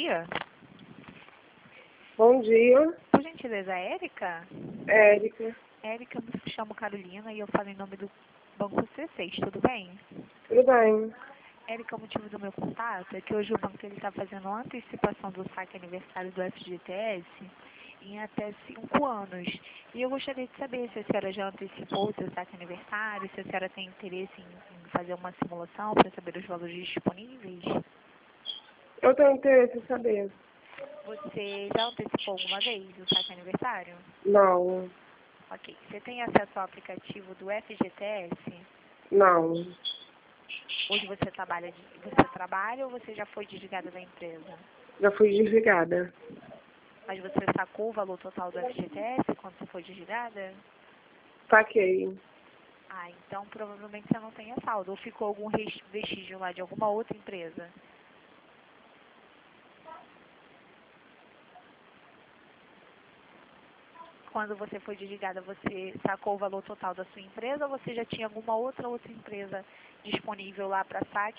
dia. Bom dia, Por gentileza, Érica? Érica. Érica, me chamo Carolina e eu falo em nome do Banco C6, tudo bem? Tudo bem? Érica, o motivo do meu contato é que hoje o banco está fazendo a antecipação do saque aniversário do FGTS em até 5 anos. E eu gostaria de saber se a senhora já antecipou o seu saque aniversário, se a senhora tem interesse em fazer uma simulação para saber os valores disponíveis. Eu tenho interesse em saber. Você já antecipou alguma vez o saque aniversário? Não, Ok. Você tem acesso ao aplicativo do FGTS? não. Hoje você trabalha ou você já foi desligada da empresa? Já fui desligada. Mas você sacou o valor total do FGTS quando você foi desligada? Saquei. Ah, então provavelmente você não tenha saldo. Ou ficou algum vestígio lá de alguma outra empresa? Quando você foi desligada, você sacou o valor total da sua empresa ou você já tinha alguma outra empresa disponível lá para saque?